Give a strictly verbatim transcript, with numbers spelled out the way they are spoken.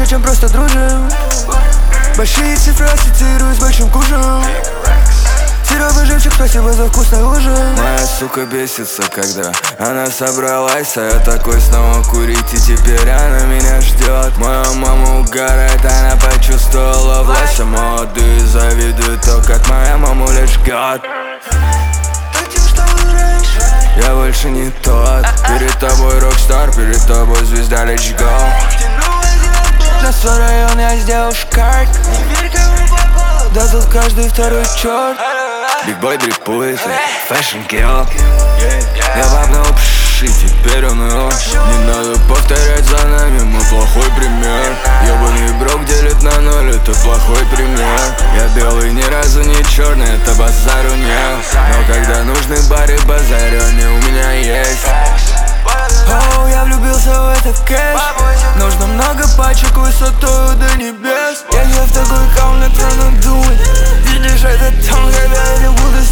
ночам просто дружим. Большие цифры ассоциирую с большим кушем. Серёга жемчуг, спасибо за вкусный ужин. Моя сука бесится, когда она собралась, а я такой снова курить, и теперь она меня ждет. Моя мама угорает, она почувствовала власть, а молодые завидуют то, как моя мамуля жгет. Я больше не тот. Перед тобой рокстар, перед тобой звезда, let's go. На свой район я сделал шкарт. Да тут каждый второй черт. Бигбой дрипует, fashion kill. Я вапнул пш, и теперь он его. Не надо повторять за нами, мы плохой пример. Ёбаный брок делит на ноль, это плохой пример. Я белый, ни разу не черный, это базару нет. Но когда нужны бары, базарённи у меня есть. Оу, я влюбился в этот кэш. Нужно много пачек высотою до небес. Я не в такой каун, я tryna do it. Видишь этот тон, когда я буду